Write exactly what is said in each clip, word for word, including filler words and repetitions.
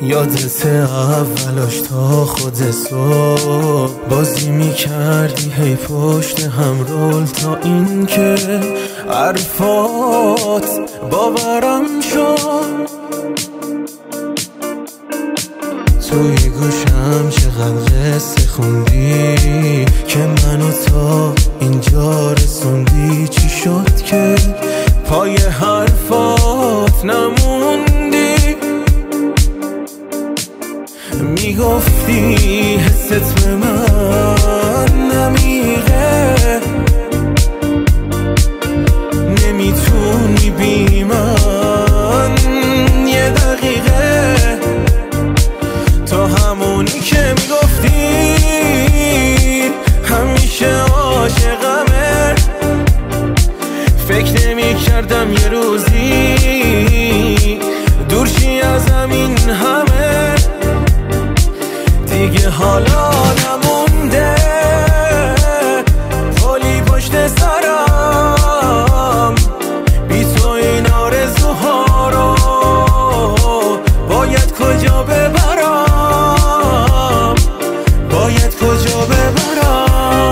یادت اولاش تا خود صبح بازی میکردی هی پشت هم رول، تا این که حرفات باورم شد. توی گوشم چقدر قصه خوندی که منو تا اینجا رسوندی. چی شد که پای حرفات نموندی؟ میگفتی حست به من نمیره، نمیتونی بی من یه دقیقه. تا همونی که میگفتی همیشه عاشقمه، فکر نمیکردم یه روزی دورشی از همین همه. دیگه حالا نمونده پلی پشت سرم، بی تو این آرزوها رو باید کجا ببرم، باید کجا ببرم.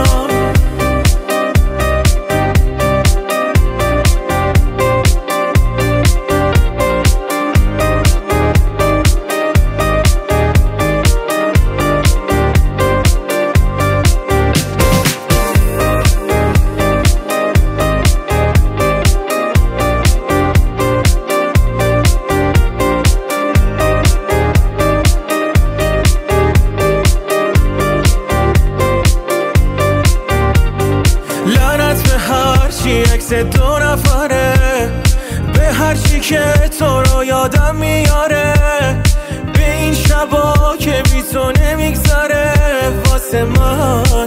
عکس دو نفره به هر چی که تو رو یادم میاره، به این شبا که بی تو نمیگذره واسه من.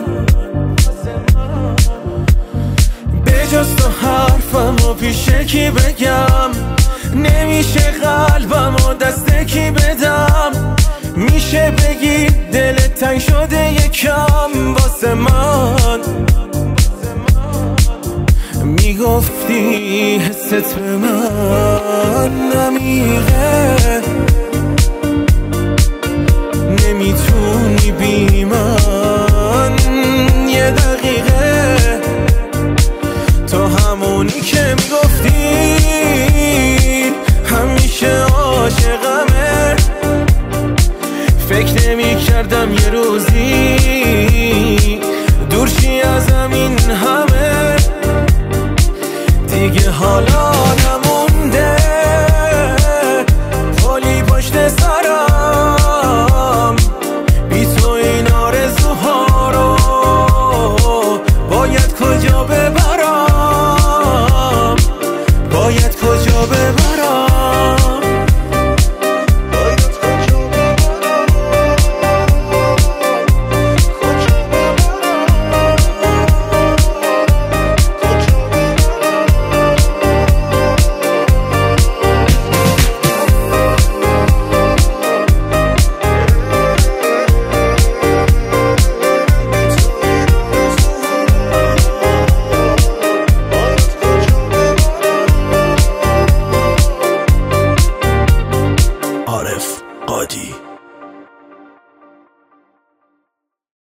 به جز تو حرفم و پیش کی بگم، نمیشه قلبم و دست کی بدم. میشه بگی دلت تنگ شده یکم واسه من. میگفتی حست به من نمیره، نمیتونی بی من یه دقیقه. تا همونی که میگفتی همیشه عاشقمه، فکر نمیکردم یه روزی دورشی از همین همه. دیگه حالا نمونده پلی پشت سرم، بی تو این آرزوها رو باید کجا ببرم، باید کجا ببرم.